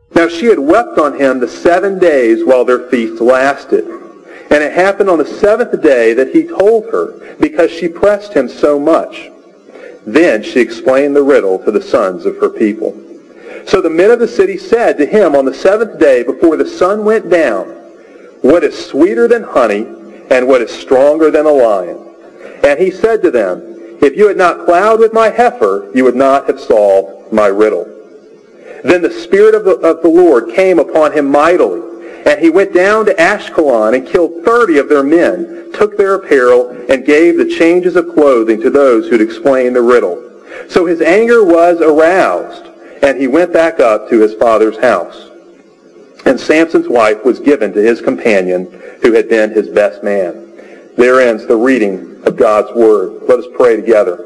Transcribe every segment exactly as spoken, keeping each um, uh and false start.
Now she had wept on him the seven days while their feast lasted. And it happened on the seventh day that he told her, because she pressed him so much. Then she explained the riddle to the sons of her people. So the men of the city said to him on the seventh day before the sun went down, "What is sweeter than honey, and what is stronger than a lion?" And he said to them, "If you had not plowed with my heifer, you would not have solved my riddle." Then the Spirit of the, of the Lord came upon him mightily, and he went down to Ashkelon and killed thirty of their men, took their apparel, and gave the changes of clothing to those who had explained the riddle. So his anger was aroused, and he went back up to his father's house. And Samson's wife was given to his companion, who had been his best man. There ends the reading of God's Word. Let us pray together.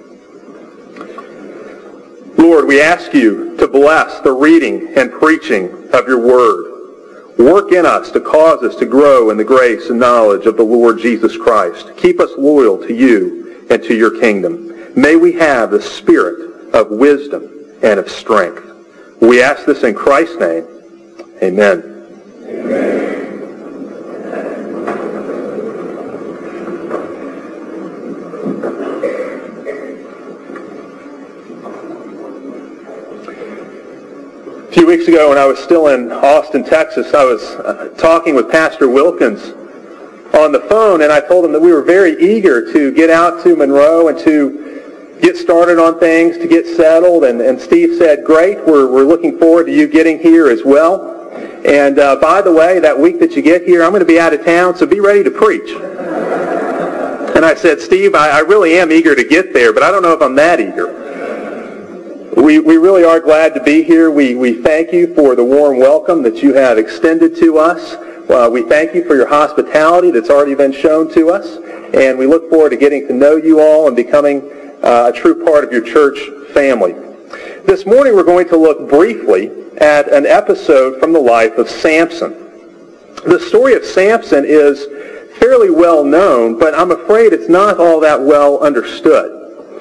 Lord, we ask you to bless the reading and preaching of your Word. Work in us to cause us to grow in the grace and knowledge of the Lord Jesus Christ. Keep us loyal to you and to your kingdom. May we have the spirit of wisdom and of strength. We ask this in Christ's name. Amen. Amen. A few weeks ago when I was still in Austin, Texas, I was uh, talking with Pastor Wilkins on the phone, and I told him that we were very eager to get out to Monroe and to get started on things, to get settled. And, and Steve said, "Great, we're, we're looking forward to you getting here as well. And uh, by the way, that week that you get here, I'm going to be out of town, so be ready to preach." And I said, "Steve, I, I really am eager to get there, but I don't know if I'm that eager." We, we really are glad to be here. We, we thank you for the warm welcome that you have extended to us. Uh, we thank you for your hospitality that's already been shown to us. And we look forward to getting to know you all and becoming uh, a true part of your church family. This morning we're going to look briefly at an episode from the life of Samson. The story of Samson is fairly well known, but I'm afraid it's not all that well understood.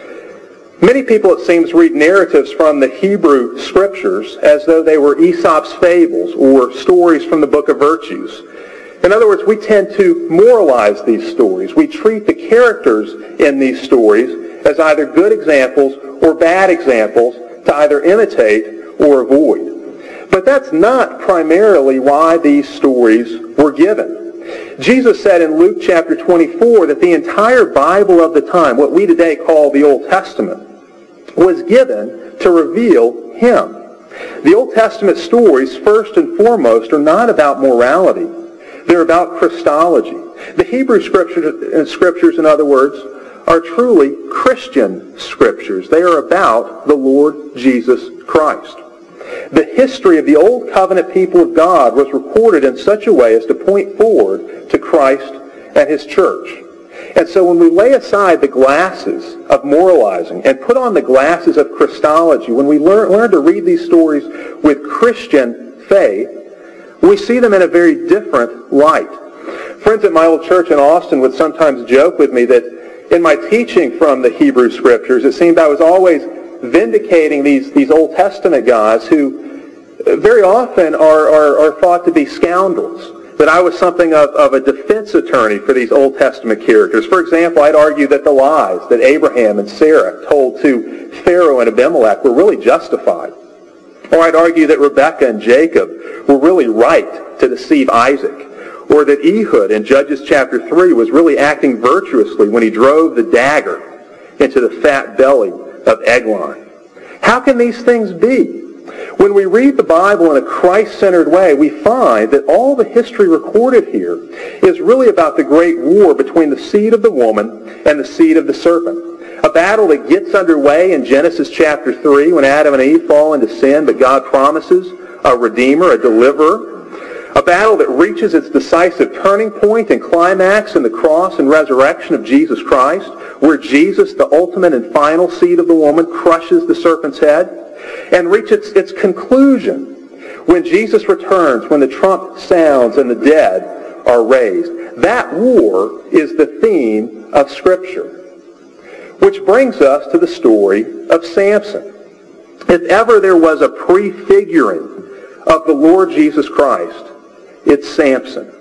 Many people, it seems, read narratives from the Hebrew Scriptures as though they were Aesop's fables or stories from the Book of Virtues. In other words, we tend to moralize these stories. We treat the characters in these stories as either good examples or bad examples to either imitate or avoid. But that's not primarily why these stories were given. Jesus said in Luke chapter twenty-four that the entire Bible of the time, what we today call the Old Testament, was given to reveal him. The Old Testament stories, first and foremost, are not about morality. They're about Christology. The Hebrew scriptures, scriptures, in other words, are truly Christian scriptures. They are about the Lord Jesus Christ. The history of the Old Covenant people of God was recorded in such a way as to point forward to Christ and his church. And so when we lay aside the glasses of moralizing and put on the glasses of Christology, when we learn, learn to read these stories with Christian faith, we see them in a very different light. Friends at my old church in Austin would sometimes joke with me that in my teaching from the Hebrew Scriptures, it seemed I was always vindicating these, these Old Testament guys who very often are, are, are thought to be scoundrels. That I was something of, of a defense attorney for these Old Testament characters. For example, I'd argue that the lies that Abraham and Sarah told to Pharaoh and Abimelech were really justified. Or I'd argue that Rebekah and Jacob were really right to deceive Isaac. Or that Ehud in Judges chapter three was really acting virtuously when he drove the dagger into the fat belly of Eglon. How can these things be? When we read the Bible in a Christ-centered way, we find that all the history recorded here is really about the great war between the seed of the woman and the seed of the serpent. A battle that gets underway in Genesis chapter three when Adam and Eve fall into sin, but God promises a redeemer, a deliverer. A battle that reaches its decisive turning point and climax in the cross and resurrection of Jesus Christ, where Jesus, the ultimate and final seed of the woman, crushes the serpent's head, and reaches its conclusion when Jesus returns, when the trump sounds and the dead are raised. That war is the theme of Scripture. Which brings us to the story of Samson. If ever there was a prefiguring of the Lord Jesus Christ, it's Samson.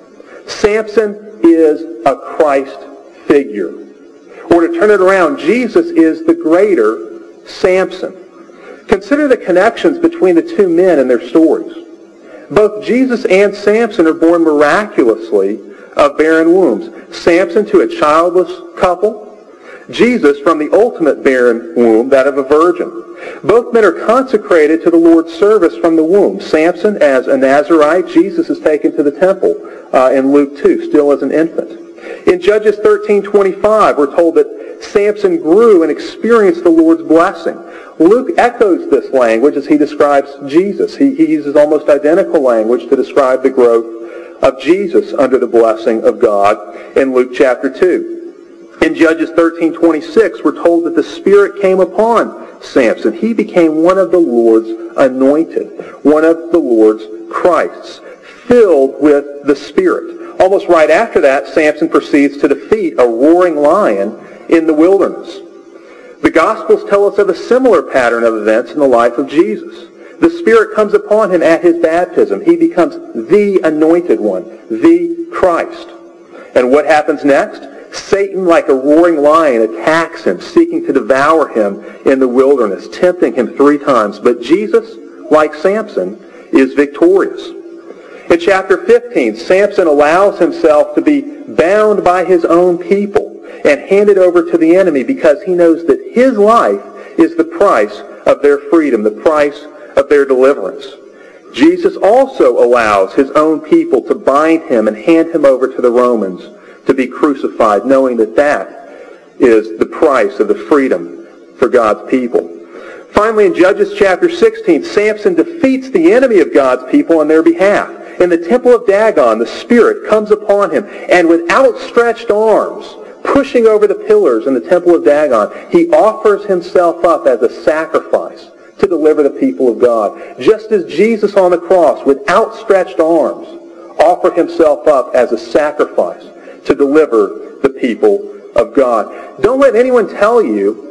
Samson is a Christ figure. Or to turn it around, Jesus is the greater Samson. Consider the connections between the two men and their stories. Both Jesus and Samson are born miraculously of barren wombs. Samson to a childless couple. Jesus from the ultimate barren womb, that of a virgin. Both men are consecrated to the Lord's service from the womb. Samson as a Nazirite. Jesus is taken to the temple uh, in Luke two, still as an infant. In Judges thirteen twenty-five, we're told that Samson grew and experienced the Lord's blessing. Luke echoes this language as he describes Jesus. He, he uses almost identical language to describe the growth of Jesus under the blessing of God in Luke chapter two. In Judges thirteen twenty-six, we're told that the Spirit came upon Samson. He became one of the Lord's anointed, one of the Lord's Christs, filled with the Spirit. Almost right after that, Samson proceeds to defeat a roaring lion in the wilderness. The Gospels tell us of a similar pattern of events in the life of Jesus. The Spirit comes upon him at his baptism. He becomes the anointed one, the Christ. And what happens next? Satan, like a roaring lion, attacks him, seeking to devour him in the wilderness, tempting him three times. But Jesus, like Samson, is victorious. In chapter fifteen, Samson allows himself to be bound by his own people and handed over to the enemy because he knows that his life is the price of their freedom, the price of their deliverance. Jesus also allows his own people to bind him and hand him over to the Romans to be crucified, knowing that that is the price of the freedom for God's people. Finally, in Judges chapter sixteen, Samson defeats the enemy of God's people on their behalf. In the temple of Dagon, the Spirit comes upon him, and with outstretched arms, pushing over the pillars in the temple of Dagon, he offers himself up as a sacrifice to deliver the people of God. Just as Jesus on the cross, with outstretched arms, offered himself up as a sacrifice to deliver the people of God. Don't let anyone tell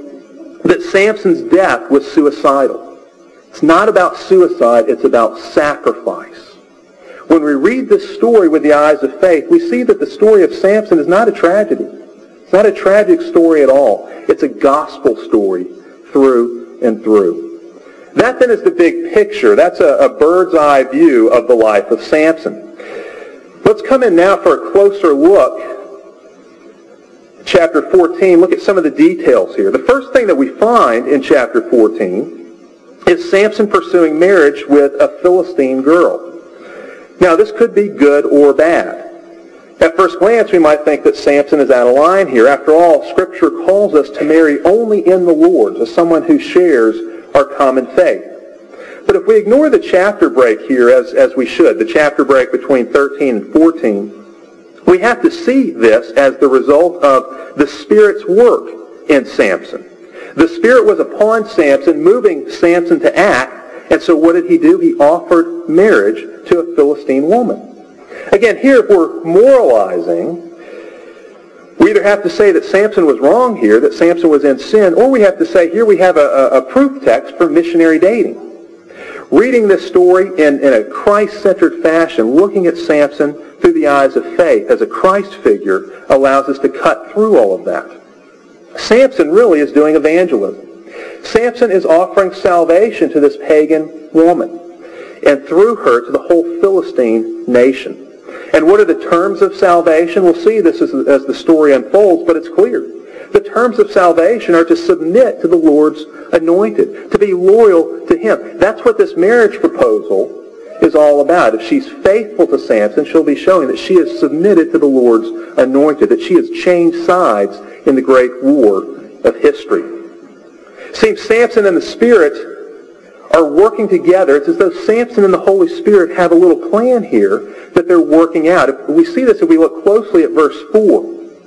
you that Samson's death was suicidal. It's not about suicide, it's about sacrifice. When we read this story with the eyes of faith, we see that the story of Samson is not a tragedy. It's not a tragic story at all. It's a gospel story through and through. That then is the big picture. That's a, a bird's eye view of the life of Samson. Let's come in now for a closer look. Chapter fourteen, look at some of the details here. The first thing that we find in chapter fourteen is Samson pursuing marriage with a Philistine girl. Now, this could be good or bad. At first glance, we might think that Samson is out of line here. After all, Scripture calls us to marry only in the Lord, as someone who shares our common faith. But if we ignore the chapter break here, as, as we should, the chapter break between thirteen and fourteen, we have to see this as the result of the Spirit's work in Samson. The Spirit was upon Samson, moving Samson to act, and so what did he do? He offered marriage to a Philistine woman. Again, here, if we're moralizing, we either have to say that Samson was wrong here, that Samson was in sin, or we have to say here we have a, a, a proof text for missionary dating. Reading this story in, in a Christ-centered fashion, looking at Samson through the eyes of faith as a Christ figure, allows us to cut through all of that. Samson really is doing evangelism. Samson is offering salvation to this pagan woman, and through her to the whole Philistine nation. And what are the terms of salvation? We'll see this as, as the story unfolds, but it's clear. The terms of salvation are to submit to the Lord's anointed, to be loyal to him. That's what this marriage proposal is all about. If she's faithful to Samson, she'll be showing that she is submitted to the Lord's anointed, that she has changed sides in the great war of history. See, Samson and the Spirit are working together. It's as though Samson and the Holy Spirit have a little plan here that they're working out. If we see this if we look closely at verse four.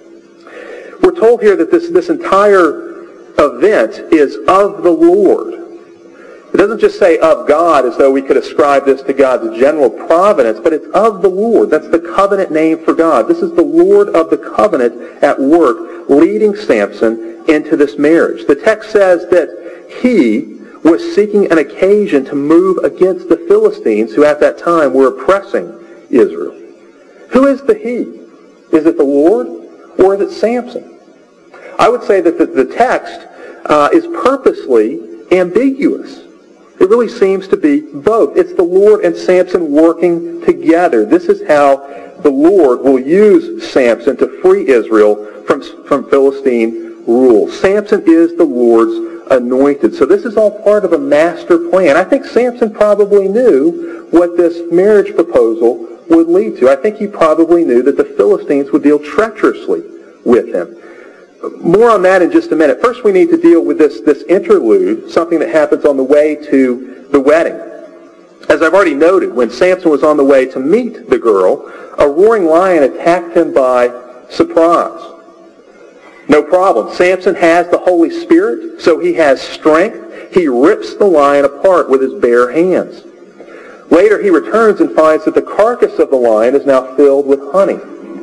We're told here that this, this entire event is of the Lord. It doesn't just say of God as though we could ascribe this to God's general providence, but it's of the Lord. That's the covenant name for God. This is the Lord of the covenant at work, leading Samson into this marriage. The text says that he was seeking an occasion to move against the Philistines who at that time were oppressing Israel. Who is the he? Is it the Lord or is it Samson? I would say that the, the text uh, is purposely ambiguous. It really seems to be both. It's the Lord and Samson working together. This is how the Lord will use Samson to free Israel from, from Philistine rule. Samson is the Lord's anointed. So this is all part of a master plan. I think Samson probably knew what this marriage proposal would lead to. I think he probably knew that the Philistines would deal treacherously with him. More on that in just a minute. First, we need to deal with this, this interlude, something that happens on the way to the wedding. As I've already noted, when Samson was on the way to meet the girl, a roaring lion attacked him by surprise. No problem. Samson has the Holy Spirit, so he has strength. He rips the lion apart with his bare hands. Later, he returns and finds that the carcass of the lion is now filled with honey.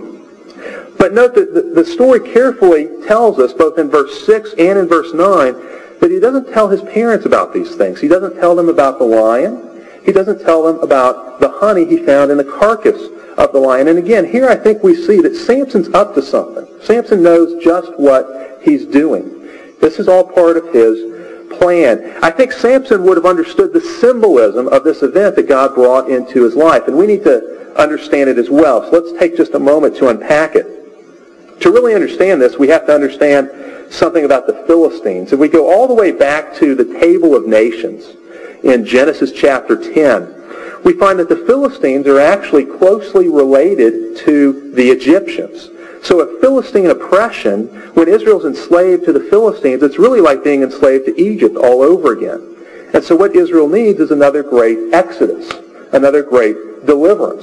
But note that the, the story carefully tells us, both in verse six and in verse nine, that he doesn't tell his parents about these things. He doesn't tell them about the lion. He doesn't tell them about the honey he found in the carcass of the lion. And again, here I think we see that Samson's up to something. Samson knows just what he's doing. This is all part of his plan. I think Samson would have understood the symbolism of this event that God brought into his life. And we need to understand it as well. So let's take just a moment to unpack it. To really understand this, we have to understand something about the Philistines. If we go all the way back to the Table of Nations in Genesis chapter ten, we find that the Philistines are actually closely related to the Egyptians. So a Philistine oppression, when Israel's enslaved to the Philistines, it's really like being enslaved to Egypt all over again. And so what Israel needs is another great exodus, another great deliverance.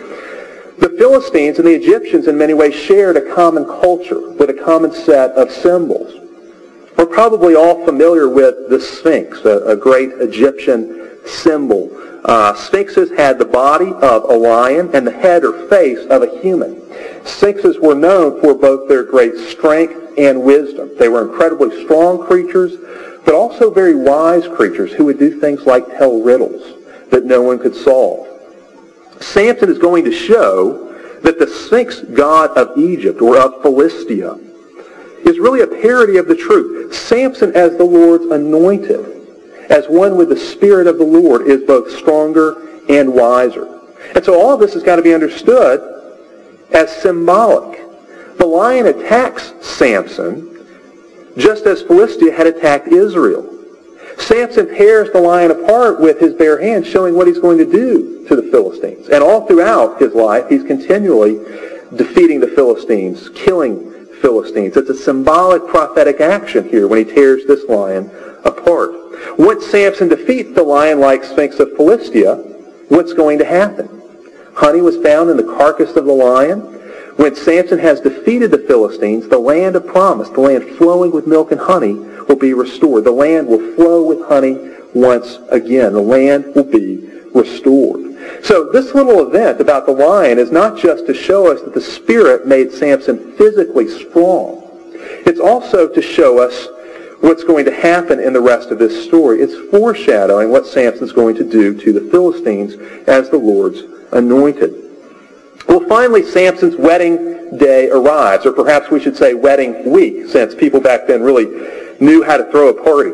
The Philistines and the Egyptians in many ways shared a common culture with a common set of symbols. We're probably all familiar with the Sphinx, a, a great Egyptian symbol. Uh, Sphinxes had the body of a lion and the head or face of a human. Sphinxes were known for both their great strength and wisdom. They were incredibly strong creatures, but also very wise creatures who would do things like tell riddles that no one could solve. Samson is going to show that the Sphinx god of Egypt, or of Philistia, is really a parody of the truth. Samson, as the Lord's anointed, as one with the Spirit of the Lord, is both stronger and wiser. And so all of this has got to be understood as symbolic. The lion attacks Samson just as Philistia had attacked Israel. Samson tears the lion apart with his bare hands, showing what he's going to do to the Philistines. And all throughout his life, he's continually defeating the Philistines, killing Philistines. It's a symbolic prophetic action here when he tears this lion apart. Once Samson defeats the lion-like Sphinx of Philistia, what's going to happen? Honey was found in the carcass of the lion. When Samson has defeated the Philistines, the land of promise, the land flowing with milk and honey, will be restored. The land will flow with honey once again. The land will be restored. So this little event about the lion is not just to show us that the Spirit made Samson physically strong. It's also to show us what's going to happen in the rest of this story. It's foreshadowing what Samson's going to do to the Philistines as the Lord's anointed. Well, finally, Samson's wedding day arrives, or perhaps we should say wedding week, since people back then really knew how to throw a party.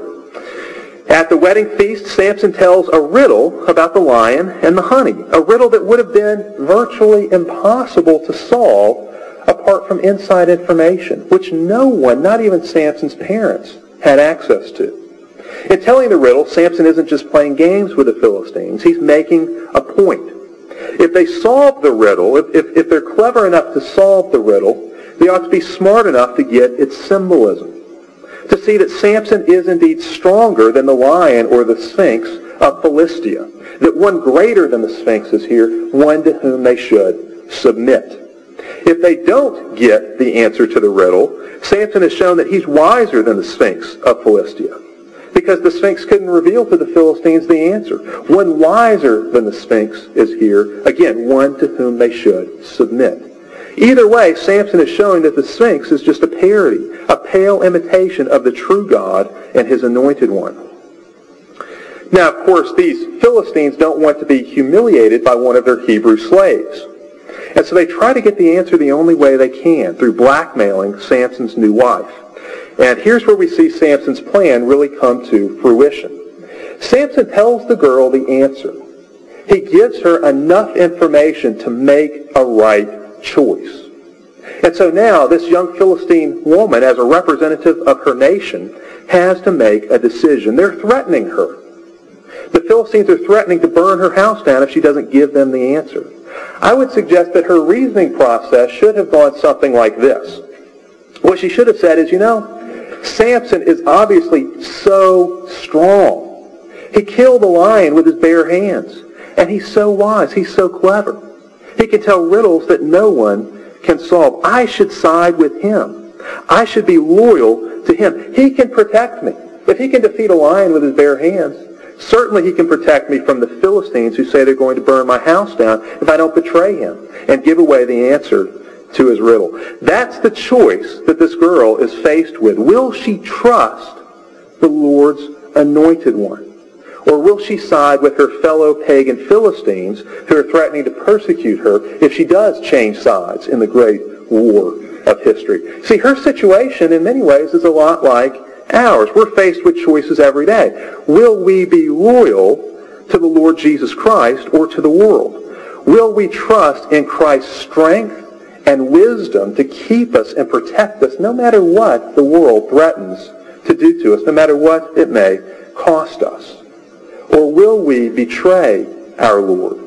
At the wedding feast, Samson tells a riddle about the lion and the honey, a riddle that would have been virtually impossible to solve apart from inside information, which no one, not even Samson's parents, had access to. In telling the riddle, Samson isn't just playing games with the Philistines. He's making a point. If they solve the riddle, if, if, if they're clever enough to solve the riddle, they ought to be smart enough to get its symbolism, to see that Samson is indeed stronger than the lion or the Sphinx of Philistia, that one greater than the Sphinx is here, one to whom they should submit. If they don't get the answer to the riddle, Samson has shown that he's wiser than the Sphinx of Philistia, because the Sphinx couldn't reveal to the Philistines the answer. One wiser than the Sphinx is here, again, one to whom they should submit. Either way, Samson is showing that the Sphinx is just a parody, a pale imitation of the true God and his anointed one. Now, of course, these Philistines don't want to be humiliated by one of their Hebrew slaves. And so they try to get the answer the only way they can, through blackmailing Samson's new wife. And here's where we see Samson's plan really come to fruition. Samson tells the girl the answer. He gives her enough information to make a right choice. And so now this young Philistine woman, as a representative of her nation, has to make a decision. They're threatening her. The Philistines are threatening to burn her house down if she doesn't give them the answer. I would suggest that her reasoning process should have gone something like this. What she should have said is, you know, Samson is obviously so strong. He killed a lion with his bare hands. And he's so wise. He's so clever. He can tell riddles that no one can solve. I should side with him. I should be loyal to him. He can protect me. If he can defeat a lion with his bare hands, certainly he can protect me from the Philistines who say they're going to burn my house down if I don't betray him and give away the answer to his riddle. That's the choice that this girl is faced with. Will she trust the Lord's anointed one? Or will she side with her fellow pagan Philistines who are threatening to persecute her if she does change sides in the great war of history? See, her situation in many ways is a lot like ours. We're faced with choices every day. Will we be loyal to the Lord Jesus Christ or to the world? Will we trust in Christ's strength and wisdom to keep us and protect us no matter what the world threatens to do to us, no matter what it may cost us? Or will we betray our Lord?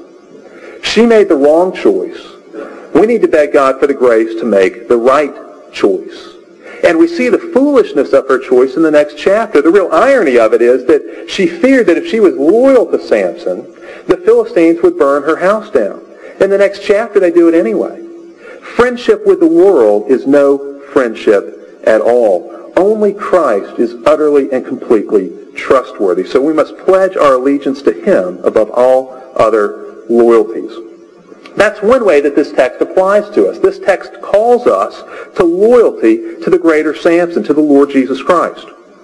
She made the wrong choice. We need to beg God for the grace to make the right choice. And we see the foolishness of her choice in the next chapter. The real irony of it is that she feared that if she was loyal to Samson, the Philistines would burn her house down. In the next chapter, they do it anyway. Friendship with the world is no friendship at all. Only Christ is utterly and completely trustworthy. So we must pledge our allegiance to him above all other loyalties. That's one way that this text applies to us. This text calls us to loyalty to the greater Samson, to the Lord Jesus Christ.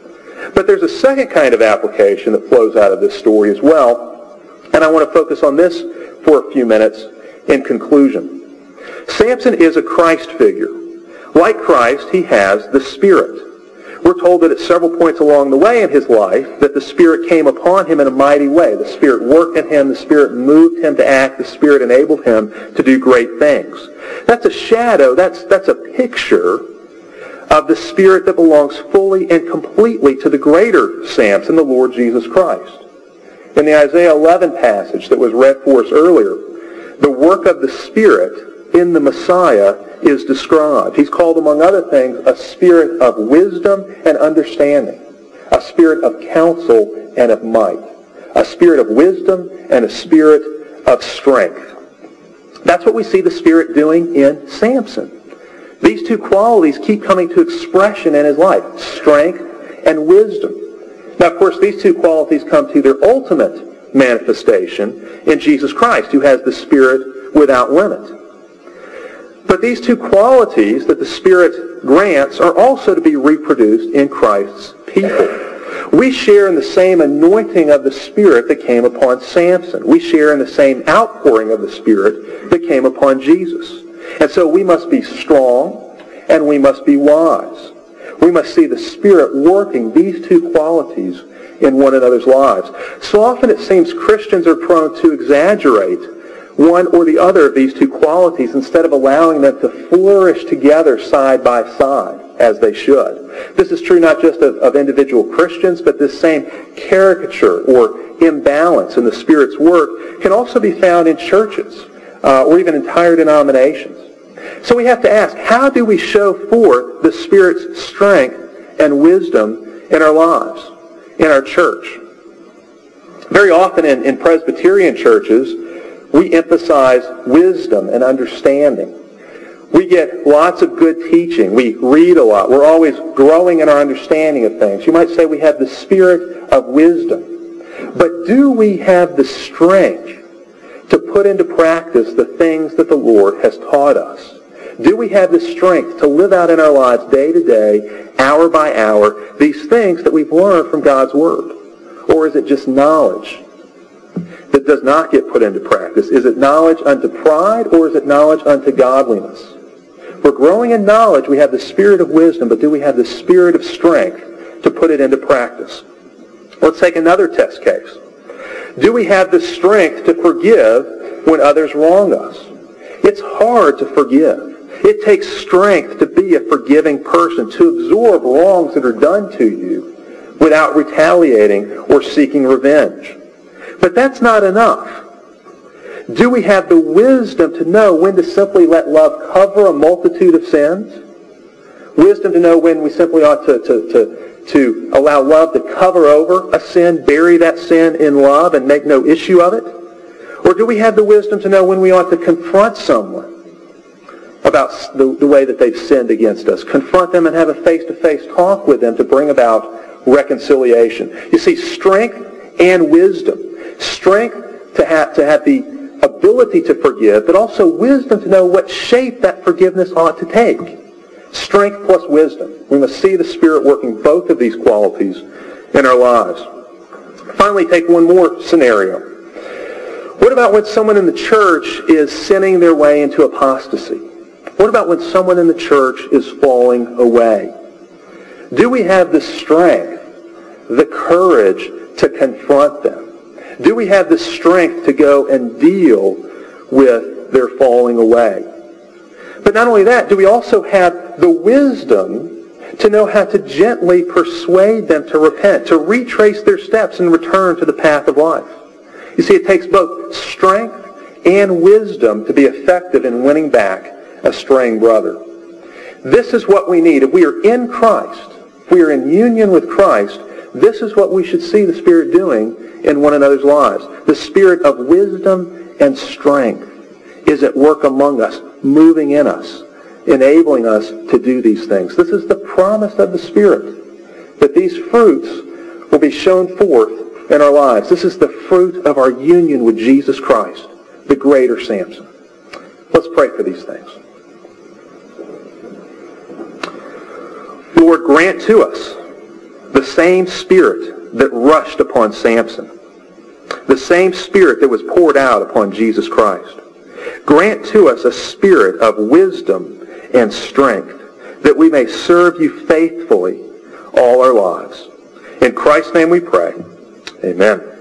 But there's a second kind of application that flows out of this story as well, and I want to focus on this for a few minutes in conclusion. Samson is a Christ figure. Like Christ, he has the Spirit. We're told that at several points along the way in his life that the Spirit came upon him in a mighty way. The Spirit worked in him. The Spirit moved him to act. The Spirit enabled him to do great things. That's a shadow. That's, that's a picture of the Spirit that belongs fully and completely to the greater Samson, the Lord Jesus Christ. In the Isaiah eleven passage that was read for us earlier, the work of the Spirit in the Messiah is described. He's called, among other things, a spirit of wisdom and understanding, a spirit of counsel and of might, a spirit of wisdom and a spirit of strength. That's what we see the Spirit doing in Samson. These two qualities keep coming to expression in his life, strength and wisdom. Now, of course, these two qualities come to their ultimate manifestation in Jesus Christ, who has the Spirit without limit. But these two qualities that the Spirit grants are also to be reproduced in Christ's people. We share in the same anointing of the Spirit that came upon Samson. We share in the same outpouring of the Spirit that came upon Jesus. And so we must be strong and we must be wise. We must see the Spirit working these two qualities in one another's lives. So often it seems Christians are prone to exaggerate one or the other of these two qualities instead of allowing them to flourish together side by side as they should. This is true not just of, of individual Christians, but this same caricature or imbalance in the Spirit's work can also be found in churches uh, or even entire denominations. So we have to ask, how do we show forth the Spirit's strength and wisdom in our lives, in our church? Very often in, in Presbyterian churches, we emphasize wisdom and understanding. We get lots of good teaching. We read a lot. We're always growing in our understanding of things. You might say we have the spirit of wisdom. But do we have the strength to put into practice the things that the Lord has taught us? Do we have the strength to live out in our lives day to day, hour by hour, these things that we've learned from God's Word? Or is it just knowledge that does not get put into practice? Is it knowledge unto pride, or is it knowledge unto godliness? We're growing in knowledge. We have the spirit of wisdom, but do we have the spirit of strength to put it into practice? Let's take another test case. Do we have the strength to forgive when others wrong us? It's hard to forgive. It takes strength to be a forgiving person, to absorb wrongs that are done to you without retaliating or seeking revenge. But that's not enough. Do we have the wisdom to know when to simply let love cover a multitude of sins? Wisdom to know when we simply ought to, to, to, to allow love to cover over a sin, bury that sin in love and make no issue of it? Or do we have the wisdom to know when we ought to confront someone about the, the way that they've sinned against us? Confront them and have a face-to-face talk with them to bring about reconciliation. You see, strength and wisdom. Strength to have, to have the ability to forgive, but also wisdom to know what shape that forgiveness ought to take. Strength plus wisdom. We must see the Spirit working both of these qualities in our lives. Finally, take one more scenario. What about when someone in the church is sinning their way into apostasy? What about when someone in the church is falling away? Do we have the strength, the courage to confront them? Do we have the strength to go and deal with their falling away? But not only that, do we also have the wisdom to know how to gently persuade them to repent, to retrace their steps and return to the path of life? You see, it takes both strength and wisdom to be effective in winning back a straying brother. This is what we need. If we are in Christ, if we are in union with Christ, this is what we should see the Spirit doing in one another's lives. The spirit of wisdom and strength is at work among us, moving in us, enabling us to do these things. This is the promise of the Spirit, that these fruits will be shown forth in our lives. This is the fruit of our union with Jesus Christ, the greater Samson. Let's pray for these things. Lord, grant to us the same Spirit that rushed upon Samson, the same Spirit that was poured out upon Jesus Christ. Grant to us a spirit of wisdom and strength, that we may serve you faithfully all our lives. In Christ's name we pray. Amen.